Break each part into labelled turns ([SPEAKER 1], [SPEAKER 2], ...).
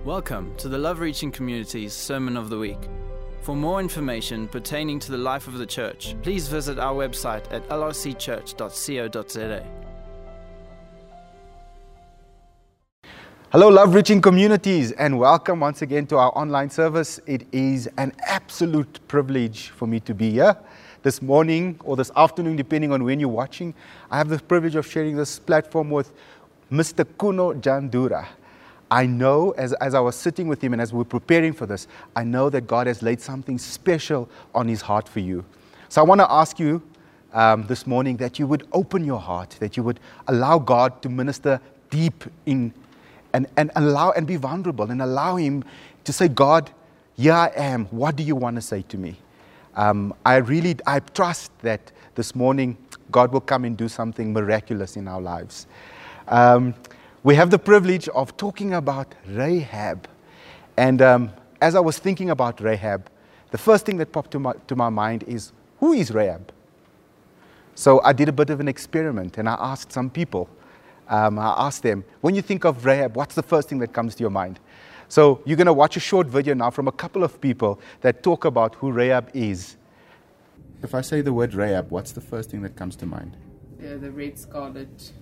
[SPEAKER 1] Welcome to the Love Reaching Community's Sermon of the Week. For more information pertaining to the life of the church, please visit our website at lrcchurch.co.za.
[SPEAKER 2] Hello, Love Reaching Communities, and welcome once again to our online service. It is an absolute privilege for me to be here this morning or this afternoon, depending on when you're watching. I have the privilege of sharing this platform with Mr. Kuno Jandura. I know, as I was sitting with him and as we're preparing for this, I know that God has laid something special on his heart for you. So I want to ask you this morning that you would open your heart, that you would allow God to minister deep in and allow and be vulnerable and allow him to say, God, here I am. What do you want to say to me? I trust that this morning God will come and do something miraculous in our lives. We have the privilege of talking about Rahab. And as I was thinking about Rahab, the first thing that popped to my mind is, who is Rahab? So I did a bit of an experiment and I asked some people, I asked them, when you think of Rahab, what's the first thing that comes to your mind? So you're going to watch a short video now from a couple of people that talk about who Rahab is. If I say the word Rahab, what's the first thing that comes to mind?
[SPEAKER 3] Yeah, the red scarlet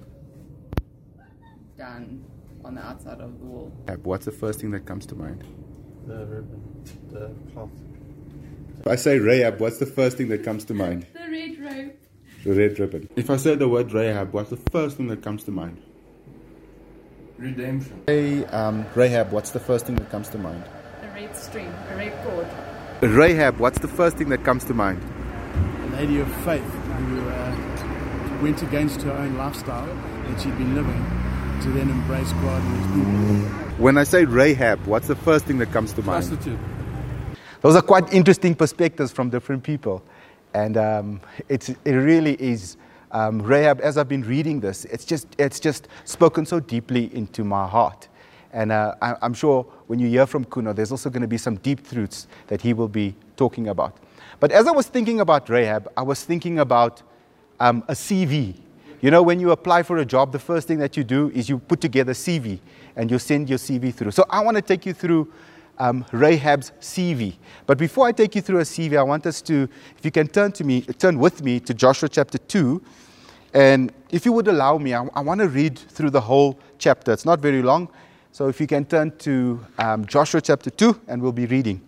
[SPEAKER 3] done on the outside of the wall.
[SPEAKER 2] What's the first thing that comes to mind?
[SPEAKER 4] The ribbon, the cloth.
[SPEAKER 2] If I say Rahab, what's the first thing that comes to mind?
[SPEAKER 3] The red rope.
[SPEAKER 2] The red ribbon. If I say the word Rahab, what's the first thing that comes to mind?
[SPEAKER 4] Redemption.
[SPEAKER 2] Hey, Rahab, what's the first thing that comes to mind?
[SPEAKER 3] A red string, a red cord.
[SPEAKER 2] Rahab, what's the first thing that comes to mind?
[SPEAKER 4] A lady of faith who went against her own lifestyle that she'd been living to then embrace God and his people.
[SPEAKER 2] When I say Rahab, what's the first thing that comes to mind?
[SPEAKER 4] Prostitute.
[SPEAKER 2] Those are quite interesting perspectives from different people. And it really is, Rahab, as I've been reading this, it's just spoken so deeply into my heart. And I'm sure when you hear from Kuno, there's also going to be some deep truths that he will be talking about. But as I was thinking about Rahab, I was thinking about a CV. You know, when you apply for a job, the first thing that you do is you put together a CV and you send your CV through. So I want to take you through Rahab's CV. But before I take you through a CV, I want us to, if you can turn with me to Joshua chapter 2. And if you would allow me, I want to read through the whole chapter. It's not very long. So if you can turn to Joshua chapter 2, and we'll be reading.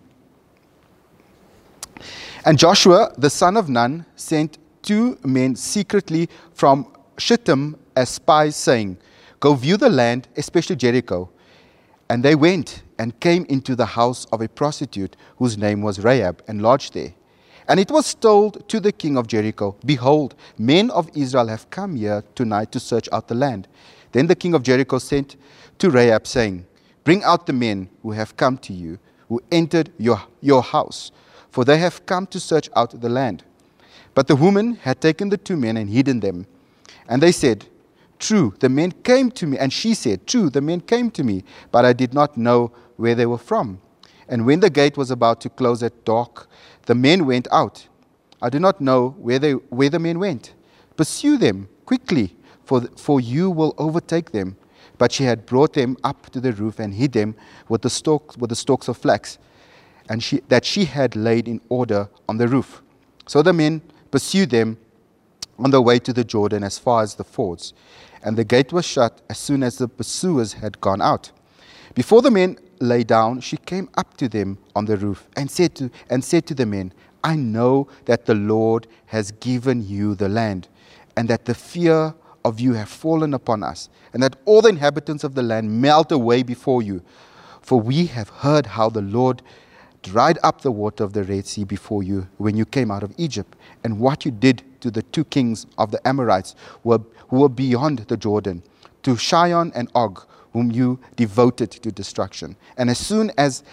[SPEAKER 2] And Joshua, the son of Nun, sent 2 men secretly from Shittim as spies, saying, go view the land, especially Jericho. And they went and came into the house of a prostitute whose name was Rahab, and lodged there. And it was told to the king of Jericho, behold, men of Israel have come here tonight to search out the land. Then the king of Jericho sent to Rahab, saying, bring out the men who have come to you, who entered your house, for they have come to search out the land. But the woman had taken the 2 men and hidden them. And they said, true, the men came to me. And she said, true, the men came to me, but I did not know where they were from. And when the gate was about to close at dark, the men went out. I do not know where the men went. Pursue them quickly, for you will overtake them. But she had brought them up to the roof and hid them with the stalks of flax, and that she had laid in order on the roof. So the men pursued them on the way to the Jordan as far as the fords. And the gate was shut as soon as the pursuers had gone out. Before the men lay down, she came up to them on the roof and said to the men, I know that the Lord has given you the land, and that the fear of you have fallen upon us, and that all the inhabitants of the land melt away before you. For we have heard how the Lord dried up the water of the Red Sea before you when you came out of Egypt, and what you did to the 2 kings of the Amorites who were beyond the Jordan, to Sihon and Og, whom you devoted to destruction. And as soon as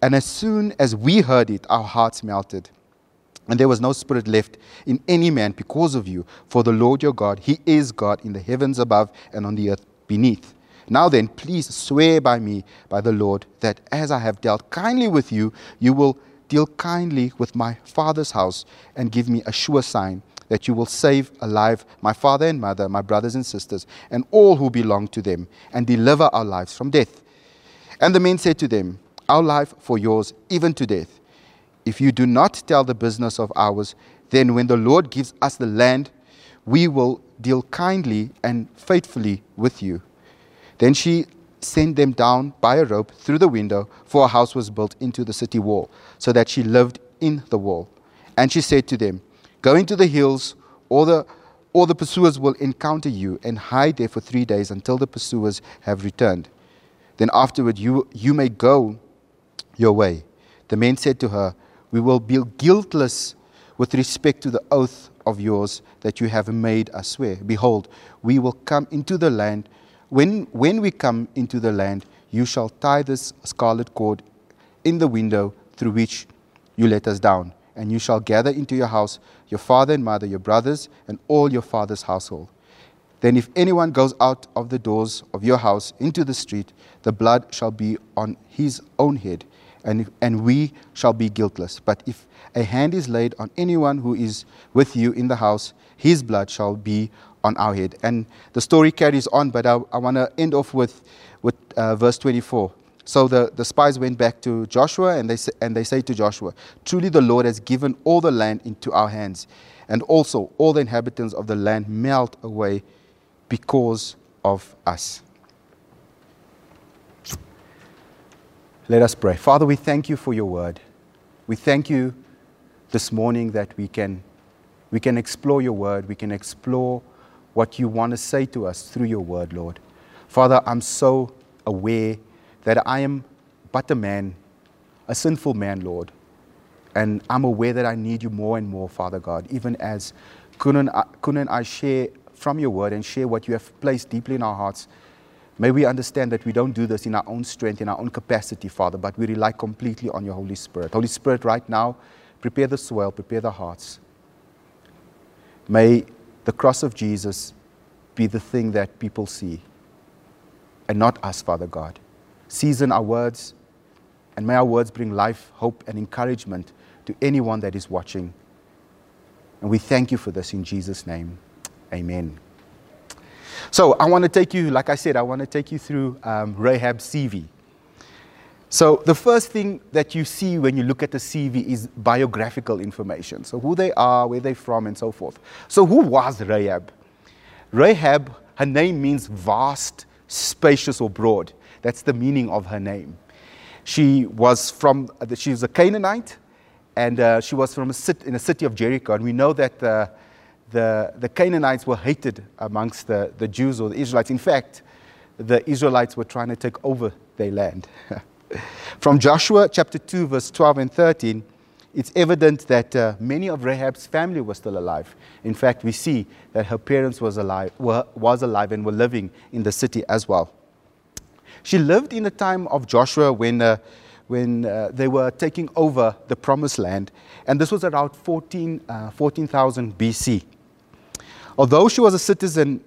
[SPEAKER 2] we heard it, our hearts melted. And there was no spirit left in any man because of you. For the Lord your God, he is God in the heavens above and on the earth beneath. Now then, please swear by me, by the Lord, that as I have dealt kindly with you, you will deal kindly with my father's house, and give me a sure sign that you will save alive my father and mother, my brothers and sisters, and all who belong to them, and deliver our lives from death. And the men said to them, our life for yours, even to death. If you do not tell the business of ours, then when the Lord gives us the land, we will deal kindly and faithfully with you. Then she sent them down by a rope through the window, for a house was built into the city wall, so that she lived in the wall. And she said to them, go into the hills, or the pursuers will encounter you, and hide there for 3 days until the pursuers have returned. Then afterward you may go your way. The men said to her, we will be guiltless with respect to the oath of yours that you have made us swear. Behold, we will come into the land. When we come into the land, you shall tie this scarlet cord in the window through which you let us down, and you shall gather into your house your father and mother, your brothers, and all your father's household. Then if anyone goes out of the doors of your house into the street, the blood shall be on his own head, and we shall be guiltless. But if a hand is laid on anyone who is with you in the house, his blood shall be on our head. And the story carries on, but I want to end off with verse 24. So the spies went back to Joshua, and they say to Joshua, truly the Lord has given all the land into our hands, and also all the inhabitants of the land melt away because of us. Let us pray. Father, we thank you for your word. We thank you this morning that we can explore your word. We can explore what you want to say to us through your word, Lord. Father, I'm so aware that I am but a man, a sinful man, Lord. And I'm aware that I need you more and more, Father God, even as Kunan and I share from your word and share what you have placed deeply in our hearts. May we understand that we don't do this in our own strength, in our own capacity, Father, but we rely completely on your Holy Spirit. Holy Spirit, right now, prepare the soil, prepare the hearts. May the cross of Jesus be the thing that people see, and not us, Father God. Season our words, and may our words bring life, hope, and encouragement to anyone that is watching. And we thank you for this in Jesus' name. Amen. So I want to take you, like I said, I want to take you through Rahab's CV. So the first thing that you see when you look at the CV is biographical information. So who they are, where they're from, and so forth. So who was Rahab? Rahab, her name means vast, spacious, or broad. That's the meaning of her name. She was a Canaanite, and she was from in a city of Jericho. And we know that the Canaanites were hated amongst the Jews or the Israelites. In fact, the Israelites were trying to take over their land. From Joshua chapter 2, verse 12 and 13, it's evident that many of Rahab's family were still alive. In fact, we see that her parents was alive and were living in the city as well. She lived in the time of Joshua when they were taking over the promised land, and this was around 14,000 BC. Although she was a citizen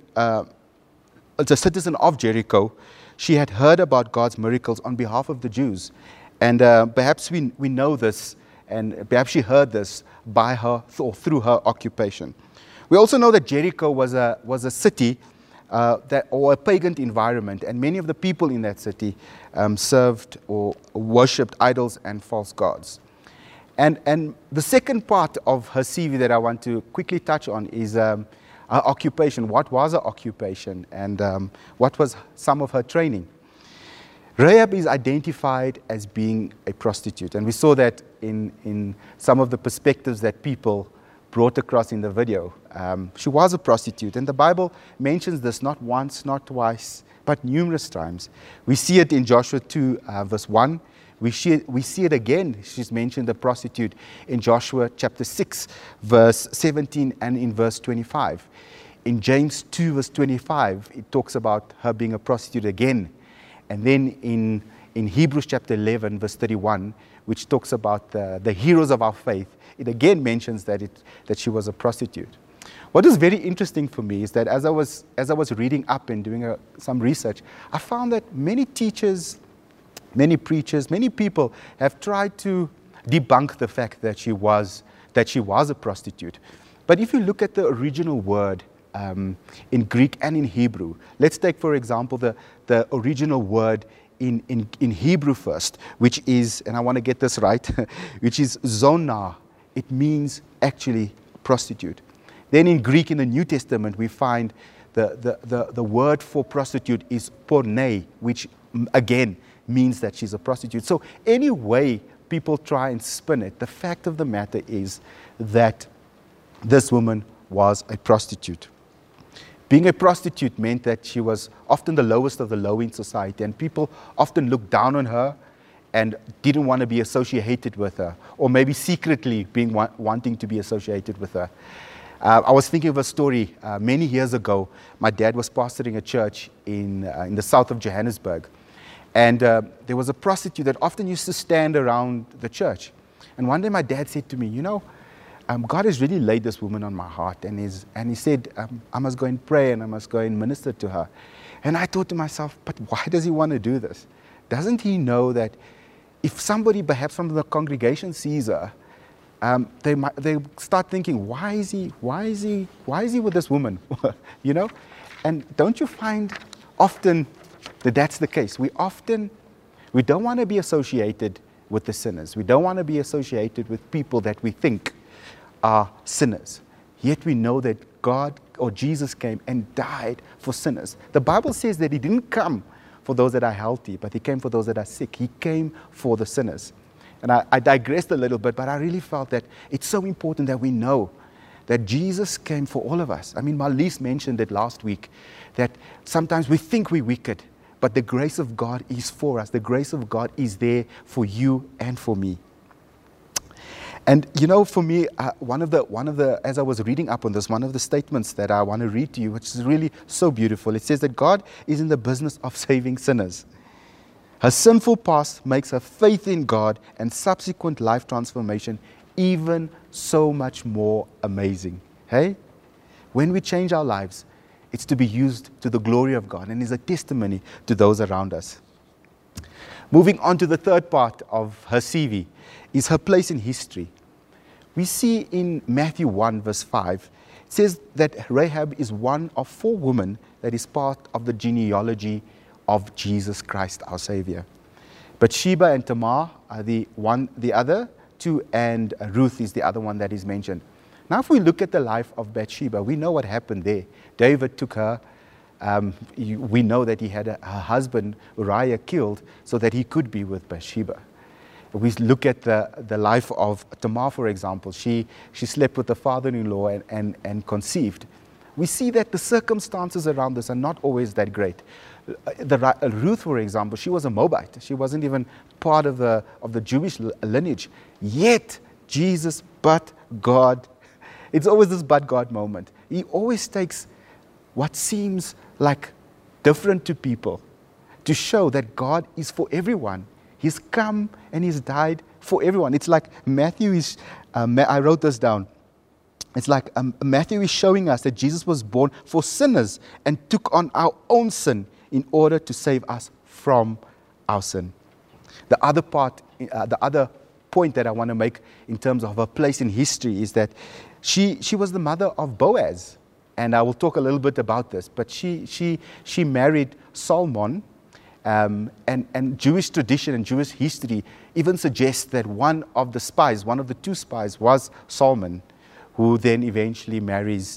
[SPEAKER 2] of Jericho, she had heard about God's miracles on behalf of the Jews. And perhaps we know this, and perhaps she heard this by her or through her occupation. We also know that Jericho was a city or a pagan environment, and many of the people in that city served or worshipped idols and false gods. And the second part of her CV that I want to quickly touch on is her occupation. What was her occupation, and what was some of her training? Rahab is identified as being a prostitute, and we saw that in some of the perspectives that people brought across in the video. She was a prostitute, and the Bible mentions this not once, not twice, but numerous times. We see it in Joshua 2, verse 1. We see it again. She's mentioned the prostitute in Joshua chapter 6, verse 17, and in verse 25. In James 2, verse 25, it talks about her being a prostitute again. And then in Hebrews chapter 11, verse 31, which talks about the heroes of our faith, it again mentions that she was a prostitute. What is very interesting for me is that as I was reading up and doing some research, I found that many teachers, many preachers, many people have tried to debunk the fact that she was a prostitute. But if you look at the original word in Greek and in Hebrew, let's take, for example, the original word in Hebrew first, which is, and I want to get this right, which is zonah. It means actually prostitute. Then in Greek, in the New Testament, we find the word for prostitute is porne, which again means that she's a prostitute. So any way people try and spin it, the fact of the matter is that this woman was a prostitute. Being a prostitute meant that she was often the lowest of the low in society, and people often looked down on her and didn't want to be associated with her, or maybe secretly wanting to be associated with her. I was thinking of a story many years ago. My dad was pastoring a church in the south of Johannesburg, and there was a prostitute that often used to stand around the church. And one day my dad said to me, God has really laid this woman on my heart, and he said, I must go and pray and I must go and minister to her. And I thought to myself, but why does he want to do this? Doesn't he know that if somebody perhaps from the congregation sees her, they start thinking, why is he with this woman? And don't you find often that that's the case? We don't want to be associated with the sinners. We don't want to be associated with people that we think are sinners. Yet we know that God or Jesus came and died for sinners. The Bible says that he didn't come for those that are healthy, but he came for those that are sick. He came for the sinners. And I digressed a little bit, but I really felt that it's so important that we know that Jesus came for all of us. I mean, Marlies mentioned it last week, that sometimes we think we're wicked, but the grace of God is for us. The grace of God is there for you and for me. And for me, one of the, as I was reading up on this, one of the statements that I want to read to you, which is really so beautiful, it says that God is in the business of saving sinners. Her sinful past makes her faith in God and subsequent life transformation even so much more amazing. Hey? When we change our lives, it's to be used to the glory of God and is a testimony to those around us. Moving on to the third part of her CV is her place in history. We see in Matthew 1 verse 5, it says that Rahab is one of 4 women that is part of the genealogy of Jesus Christ, our Savior. But Sheba and Tamar are the other 2, and Ruth is the other one that is mentioned. Now, if we look at the life of Bathsheba, we know what happened there. David took her. We know that he had her husband Uriah killed so that he could be with Bathsheba. We look at the life of Tamar, for example. She slept with the father-in-law and conceived. We see that the circumstances around this are not always that great. Ruth, for example, she was a Moabite. She wasn't even part of the Jewish lineage. Yet, Jesus, but God, it's always this but God moment. He always takes what seems like different to people to show that God is for everyone. He's come and he's died for everyone. It's like Matthew is, I wrote this down. It's like Matthew is showing us that Jesus was born for sinners and took on our own sin in order to save us from our sin. The other point that I want to make in terms of her place in history is that she was the mother of Boaz. And I will talk a little bit about this. But she married Salmon. And Jewish tradition and Jewish history even suggests that one of the 2 spies was Salmon, who then eventually marries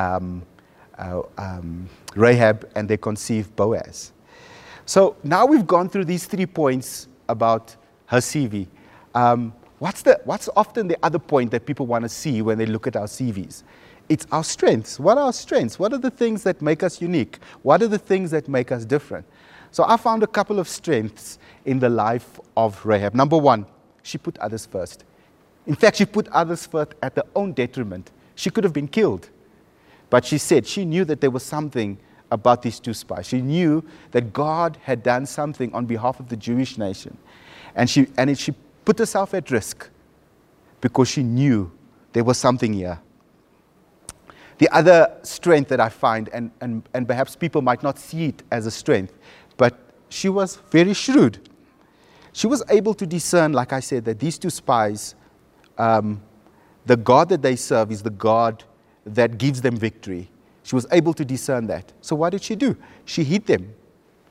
[SPEAKER 2] Rahab, and they conceive Boaz. So now we've gone through these 3 points about her CV. What's often the other point that people want to see when they look at our CVs? It's our strengths. What are our strengths? What are the things that make us unique? What are the things that make us different? So I found a couple of strengths in the life of Rahab. Number 1, she put others first. In fact, she put others first at her own detriment. She could have been killed. But she knew that there was something about these 2 spies. She knew that God had done something on behalf of the Jewish nation. And she put herself at risk because she knew there was something here. The other strength that I find, and perhaps people might not see it as a strength, but she was very shrewd. She was able to discern, like I said, that these 2 spies, the God that they serve is the God that gives them victory. She was able to discern that. So what did she do? She hid them.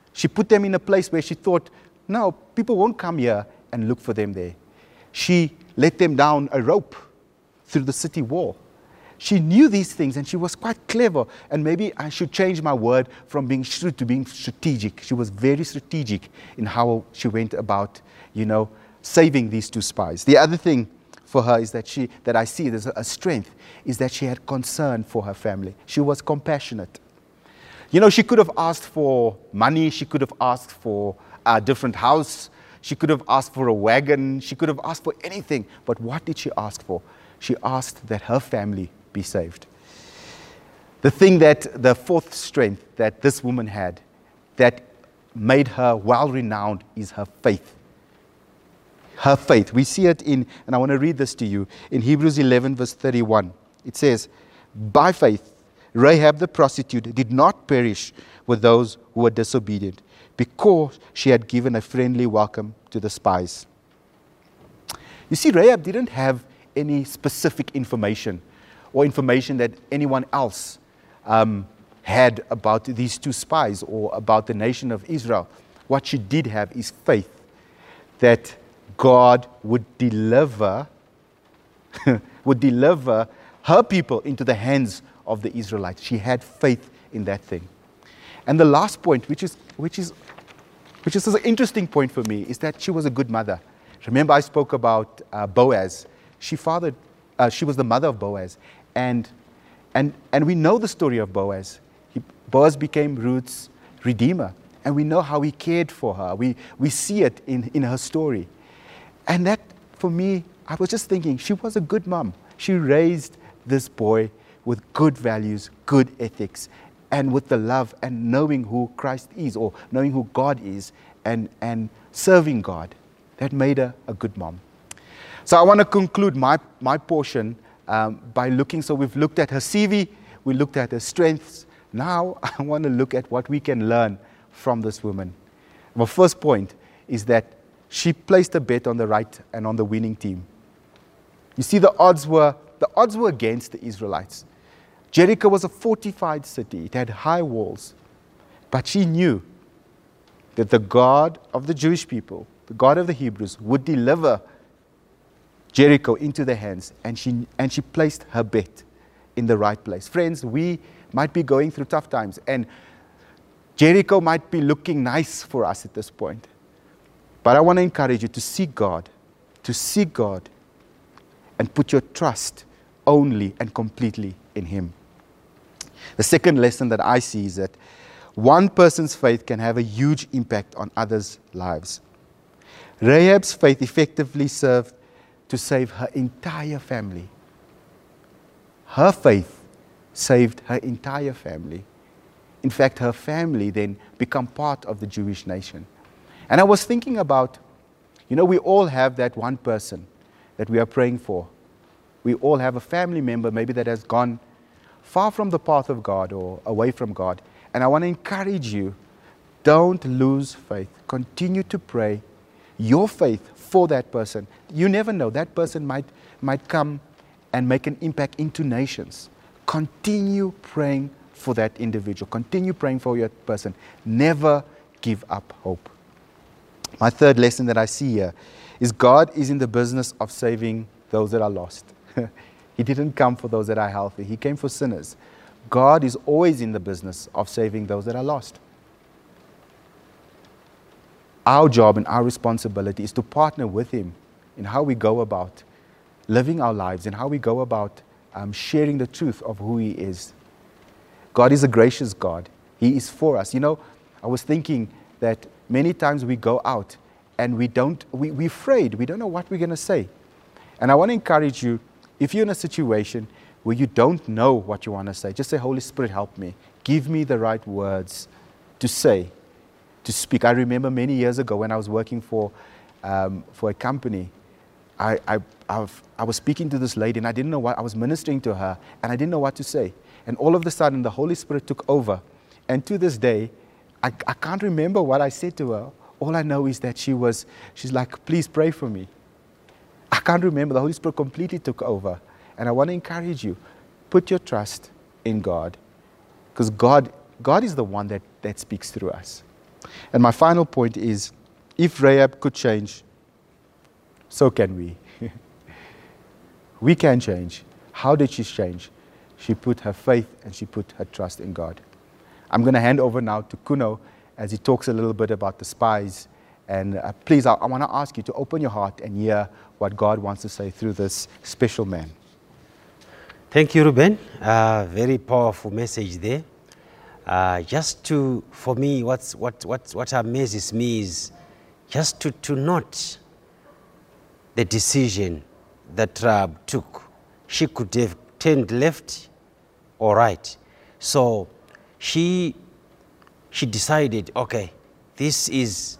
[SPEAKER 2] She put them in a place where she thought, no, people won't come here and look for them there. She let them down a rope through the city wall. She knew these things and she was quite clever. And maybe I should change my word from being shrewd to being strategic. She was very strategic in how she went about, saving these 2 spies. The other thing for her is that I see there's a strength, is that she had concern for her family. She was compassionate. She could have asked for money. She could have asked for a different house. She could have asked for a wagon. She could have asked for anything. But what did she ask for? She asked that her family be saved. The 4th strength that this woman had that made her well-renowned is her faith. Her faith. We see it and I want to read this to you, in Hebrews 11 verse 31. It says, by faith, Rahab the prostitute did not perish with those who were disobedient, because she had given a friendly welcome to the spies. You see, Rahab didn't have any specific information or information that anyone else had about these 2 spies or about the nation of Israel. What she did have is faith that God would deliver her people into the hands of the Israelites. She had faith in that thing. And the last point, which is an interesting point for me, is that she was a good mother. Remember, I spoke about Boaz. She was the mother of Boaz, and we know the story of Boaz. Boaz became Ruth's redeemer, and we know how he cared for her. We see it in her story, and that, for me, I was just thinking, she was a good mom. She raised this boy with good values, good ethics, and with the love and knowing who Christ is, or knowing who God is, and serving God. That made her a good mom. So I want to conclude my portion by looking. So we've looked at her CV, we looked at her strengths. Now I want to look at what we can learn from this woman. My first point is that she placed a bet on the right and on the winning team. You see, the odds were against the Israelites. Jericho was a fortified city. It had high walls. But she knew that the God of the Jewish people, the God of the Hebrews, would deliver Jericho into their hands. And she placed her bet in the right place. Friends, we might be going through tough times. And Jericho might be looking nice for us at this point. But I want to encourage you to seek God. To seek God and put your trust only and completely in Him. The second lesson that I see is that one person's faith can have a huge impact on others' lives. Rahab's faith effectively served to save her entire family. Her faith saved her entire family. In fact, her family then became part of the Jewish nation. And I was thinking about, we all have that one person that we are praying for. We all have a family member maybe that has gone far from the path of God or away from God. And I want to encourage you, don't lose faith. Continue to pray your faith for that person. You never know, that person might come and make an impact into nations. Continue praying for that individual. Continue praying for your person. Never give up hope. My third lesson that I see here is God is in the business of saving those that are lost. He didn't come for those that are healthy. He came for sinners. God is always in the business of saving those that are lost. Our job and our responsibility is to partner with Him in how we go about living our lives and how we go about sharing the truth of who He is. God is a gracious God. He is for us. I was thinking that many times we go out and we're afraid. We don't know what we're going to say. And I want to encourage you, if you're in a situation where you don't know what you want to say, just say, Holy Spirit, help me. Give me the right words to say, to speak. I remember many years ago when I was working for a company, I was speaking to this lady and I didn't know what, I was ministering to her and I didn't know what to say. And all of a sudden the Holy Spirit took over. And to this day, I can't remember what I said to her. All I know is that she's like, please pray for me. I can't remember. The Holy Spirit completely took over. And I want to encourage you, put your trust in God. Because God is the one that speaks through us. And my final point is, if Rahab could change, so can we. We can change. How did she change? She put her faith and she put her trust in God. I'm going to hand over now to Kuno as he talks a little bit about the spies. And please, I want to ask you to open your heart and hear what God wants to say through this special man.
[SPEAKER 5] Thank you, Ruben. Very powerful message there. For me, what amazes me is just to note the decision that Rahab took. She could have turned left or right. So she decided, okay, this is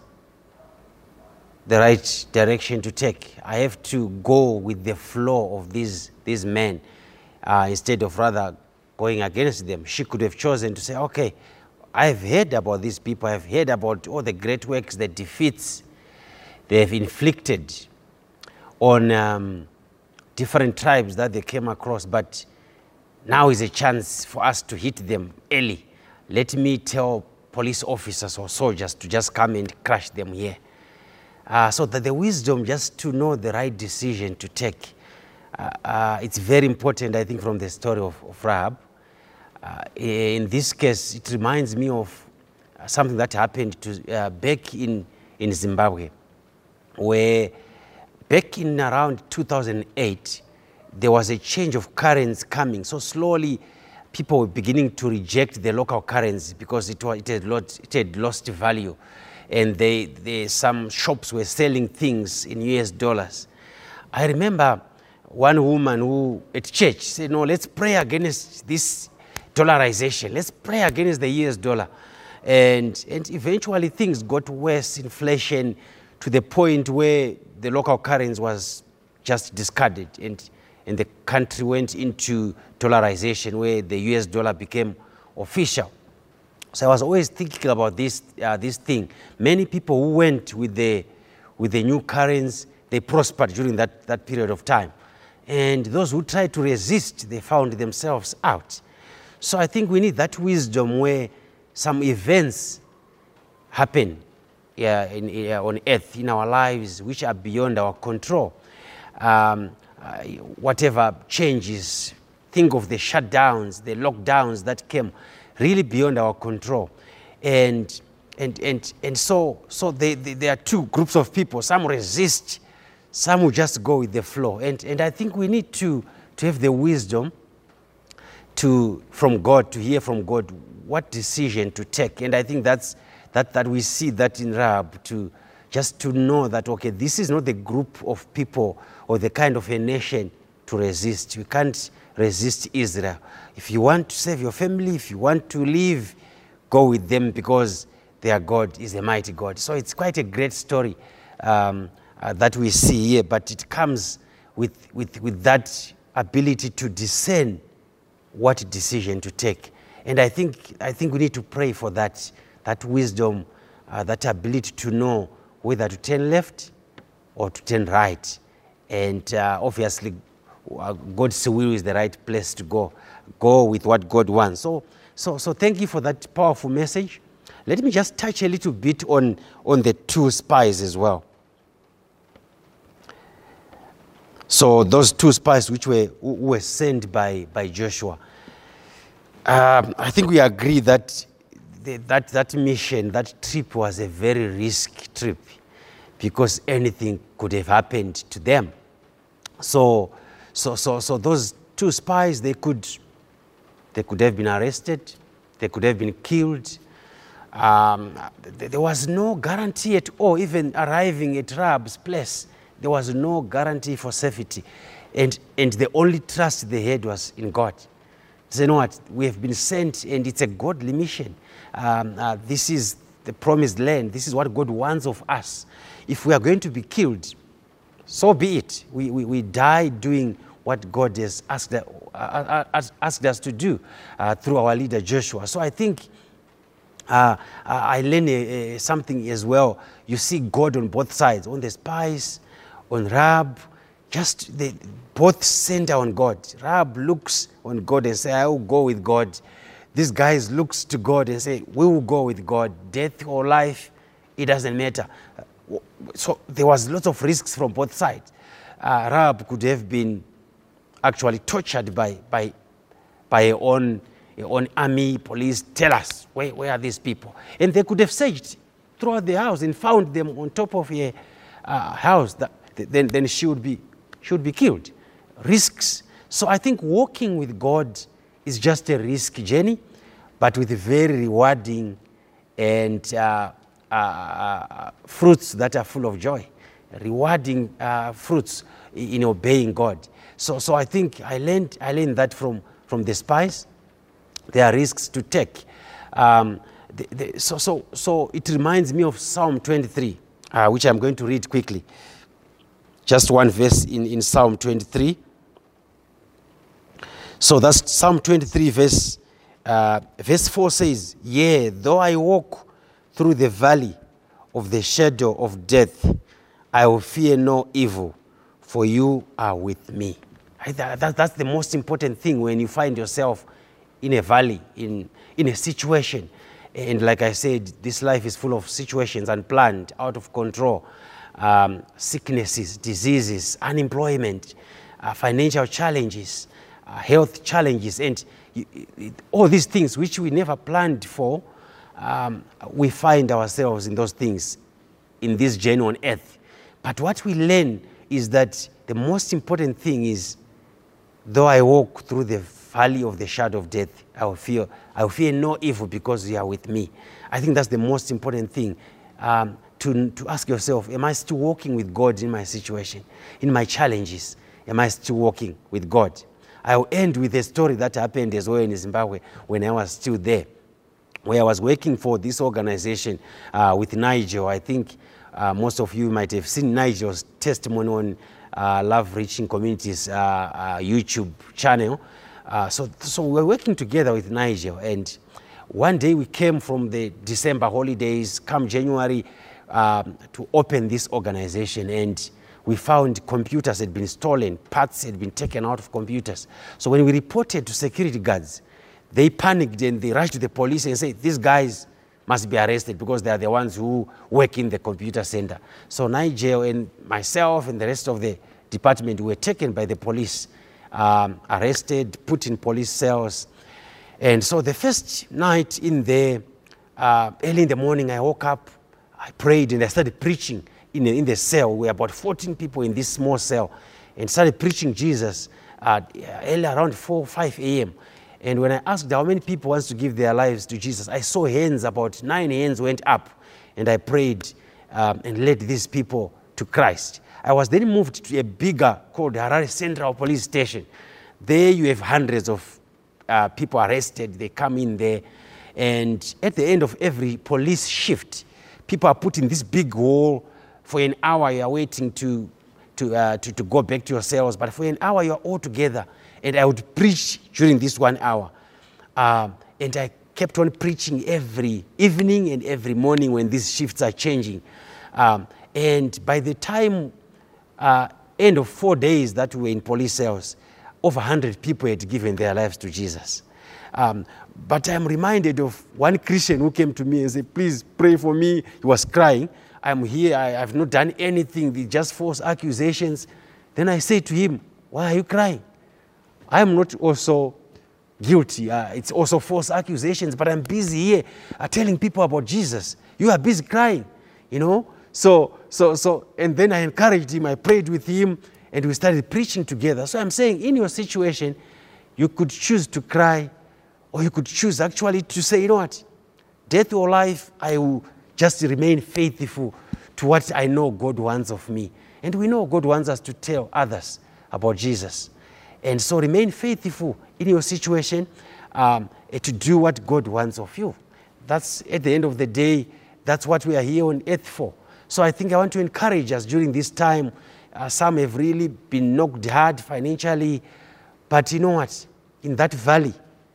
[SPEAKER 5] the right direction to take. I have to go with the flow of these men instead of rather going against them. She could have chosen to say, okay, I've heard about these people. I've heard about all the great works, the defeats they have inflicted on different tribes that they came across, but now is a chance for us to hit them early. Let me tell police officers or soldiers to just come and crush them here. So that the wisdom just to know the right decision to take. It's very important, I think, from the story of Rahab. In this case, it reminds me of something that happened to back in Zimbabwe, where back in around 2008, there was a change of currency coming. So slowly, people were beginning to reject the local currency because it had lost value. And some shops were selling things in US dollars. I remember one woman who at church said, no, let's pray against this dollarization. Let's pray against the US dollar. And eventually things got worse, inflation, to the point where the local currency was just discarded. And the country went into dollarization, where the US dollar became official. So I was always thinking about this thing. Many people who went with the new currency, they prospered during that period of time. And those who tried to resist, they found themselves out. So I think we need that wisdom where some events happen on earth, in our lives, which are beyond our control. Whatever changes, think of the shutdowns, the lockdowns that came, really beyond our control. And so there are two groups of people. Some resist, some will just go with the flow. And I think we need to have the wisdom from God, to hear from God what decision to take. And I think that we see that in Rahab, to know that, okay, this is not the group of people or the kind of a nation to resist. We can't resist Israel. If you want to save your family, if you want to live, go with them, because their God is a mighty God. So it's quite a great story that we see here, but it comes with that ability to discern what decision to take. And I think we need to pray for that wisdom, that ability to know whether to turn left or to turn right. And obviously, God's will is the right place to go. Go with what God wants. So thank you for that powerful message. Let me just touch a little bit on the two spies as well. So those two spies who were sent by Joshua. I think we agree that that mission, that trip was a very risky trip, because anything could have happened to them. So those two spies, they could have been arrested, they could have been killed. There was no guarantee at all. Even arriving at Rahab's place, there was no guarantee for safety, and the only trust they had was in God. They said, you know what, we have been sent, and it's a godly mission. This is the promised land. This is what God wants of us. If we are going to be killed, so be it. We die doing what God has asked us to do through our leader Joshua. So I think I learned something as well. You see God on both sides, on the spies, on Rahab. They both center on God. Rahab looks on God and says, I will go with God. these guys looks to God and say, we will go with God, death or life, it doesn't matter. So there was lots of risks from both sides. Rahab could have been actually tortured by her own army, police. Tell us, where are these people? And they could have searched throughout the house and found them on top of a house. Then she would be killed. Risks. So I think walking with God is just a risk journey, but with a very rewarding and fruits that are full of joy, rewarding fruits in obeying God. So I think I learned that from the spies. There are risks to take. So it reminds me of Psalm 23, which I'm going to read quickly. Just one verse in Psalm 23. So that's Psalm 23, verse 4 says, yea, though I walk through the valley of the shadow of death, I will fear no evil, for you are with me. That's the most important thing when you find yourself in a valley, in a situation. And like I said, this life is full of situations, unplanned, out of control, sicknesses, diseases, unemployment, financial challenges, health challenges, and all these things which we never planned for. We find ourselves in those things in this journey on earth. But what we learn is that the most important thing is, though I walk through the valley of the shadow of death, I will fear no evil because you are with me. I think that's the most important thing, to ask yourself, am I still walking with God in my situation, in my challenges? Am I still walking with God? I'll end with a story that happened as well in Zimbabwe when I was still there, where I was working for this organization with Nigel. I think most of you might have seen Nigel's testimony on Love Reaching Communities YouTube channel. So we were working together with Nigel, and one day we came from the December holidays, come January, to open this organization, and we found computers had been stolen, parts had been taken out of computers. So when we reported to security guards, they panicked and they rushed to the police and said, these guys must be arrested because they are the ones who work in the computer center. So Nigel and myself and the rest of the department were taken by the police, arrested, put in police cells. And so the first night in there, early in the morning, I woke up, I prayed, and I started preaching in the cell. We were about 14 people in this small cell, and started preaching Jesus early around 4 or 5 a.m. And when I asked how many people wants to give their lives to Jesus, I saw hands, about 9 hands went up, and I prayed and led these people to Christ. I was then moved to a bigger called Harare Central Police Station. There you have hundreds of people arrested. They come in there, and at the end of every police shift, people are put in this big hall. For an hour you are waiting to go back to your cells, but for an hour you are all together. And I would preach during this 1 hour. And I kept on preaching every evening and every morning when these shifts are changing. And by the time, end of 4 days that we were in police cells, over 100 people had given their lives to Jesus. But I'm reminded of one Christian who came to me and said, please pray for me. He was crying. I'm here. I've not done anything. They just false accusations. Then I said to him, why are you crying? I'm not also guilty. It's also false accusations, but I'm busy here telling people about Jesus. You are busy crying, you know. So, and then I encouraged him. I prayed with him, and we started preaching together. So I'm saying, in your situation, you could choose to cry, or you could choose actually to say, you know what, death or life, I will just remain faithful to what I know God wants of me. And we know God wants us to tell others about Jesus. And so remain faithful in your situation to do what God wants of you. That's, at the end of the day, that's what we are here on earth for. So I think I want to encourage us during this time. Some have really been knocked hard financially. But you know what? In that valley,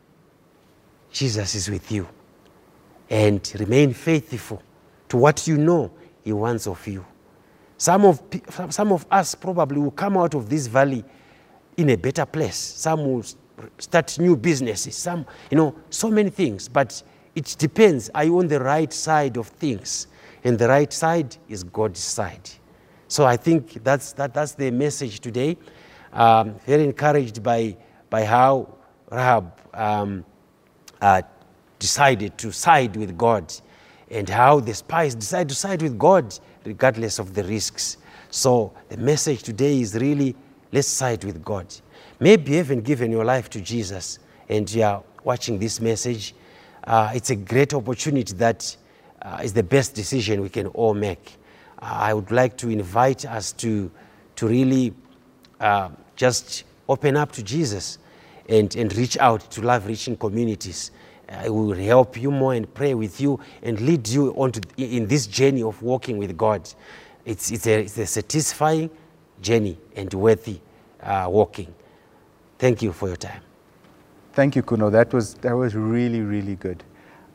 [SPEAKER 5] Jesus is with you. And remain faithful to what you know He wants of you. Some of us probably will come out of this valley in a better place. Some will start new businesses, some, so many things. But it depends. Are you on the right side of things? And the right side is God's side. So I think that's the message today. Very encouraged by how Rahab decided to side with God, and how the spies decided to side with God regardless of the risks. So the message today is really, let's side with God. Maybe you haven't given your life to Jesus and you are watching this message. It's a great opportunity that is the best decision we can all make. I would like to invite us to really just open up to Jesus and reach out to Love Reaching Communities. It will help you more and pray with you and lead you in this journey of walking with God. It's a satisfying journey and worthy walking. Thank you for your time.
[SPEAKER 2] Thank you, Kuno. That was really, really good.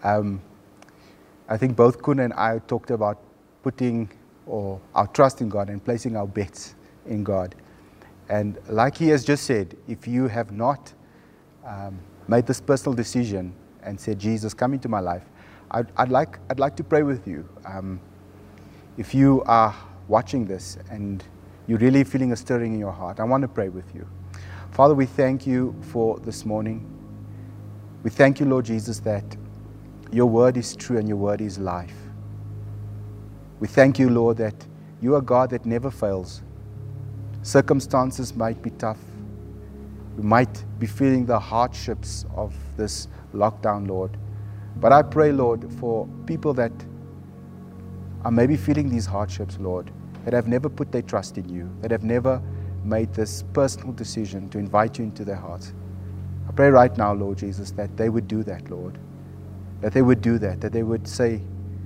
[SPEAKER 2] I think both Kuno and I talked about putting our trust in God and placing our bets in God. And like he has just said, if you have not made this personal decision and said, Jesus, come into my life, I'd like to pray with you. If you are watching this and you're really feeling a stirring in your heart, I want to pray with you. Father, we thank you for this morning. We thank you, Lord Jesus, that your word is true and your word is life. We thank you, Lord, that you are God that never fails. Circumstances might be tough. We might be feeling the hardships of this lockdown, Lord. But I pray, Lord, for people that are maybe feeling these hardships, Lord, that have never put their trust in you, that have never made this personal decision to invite you into their hearts. I pray right now, Lord Jesus, that they would do that, Lord. That they would do that they would say,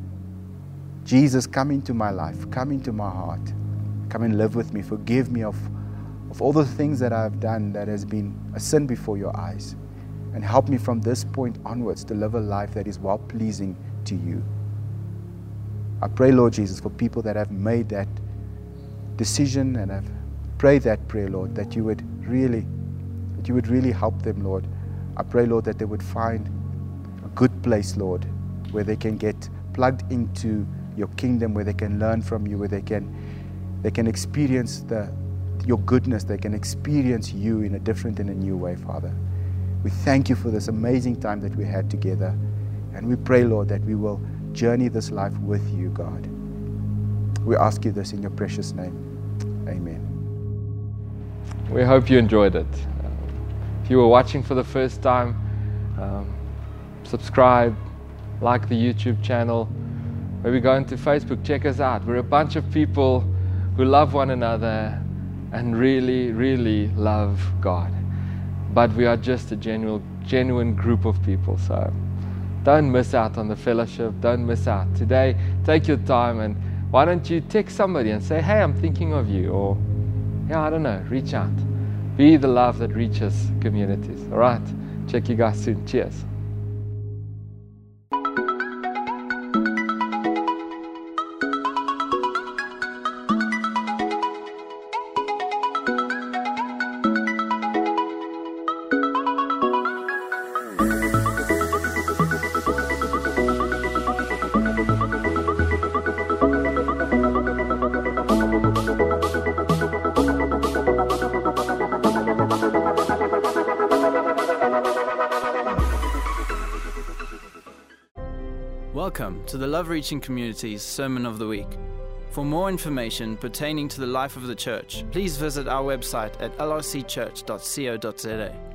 [SPEAKER 2] Jesus, come into my life, come into my heart, come and live with me, forgive me of all the things that I've done that has been a sin before your eyes, and help me from this point onwards to live a life that is well-pleasing to you. I pray, Lord Jesus, for people that have made that decision and have prayed that prayer, Lord, that you would really help them, Lord. I pray, Lord, that they would find a good place, Lord, where they can get plugged into your kingdom, where they can learn from you, where they can experience your goodness, they can experience you in a different and a new way, Father. We thank you for this amazing time that we had together, and we pray, Lord, that we will journey this life with you, God. We ask you this in your precious name. Amen.
[SPEAKER 6] We hope you enjoyed it. If you were watching for the first time, subscribe, like the YouTube channel. Maybe go into Facebook, check us out. We're a bunch of people who love one another and really, really love God. But we are just a genuine group of people. So don't miss out on the fellowship. Don't miss out. Today, take your time, and why don't you text somebody and say, hey, I'm thinking of you. Or, I don't know, reach out. Be the love that reaches communities. All right. Check you guys soon. Cheers.
[SPEAKER 1] Welcome to the Love Reaching Community's Sermon of the Week. For more information pertaining to the life of the church, please visit our website at lrcchurch.co.za.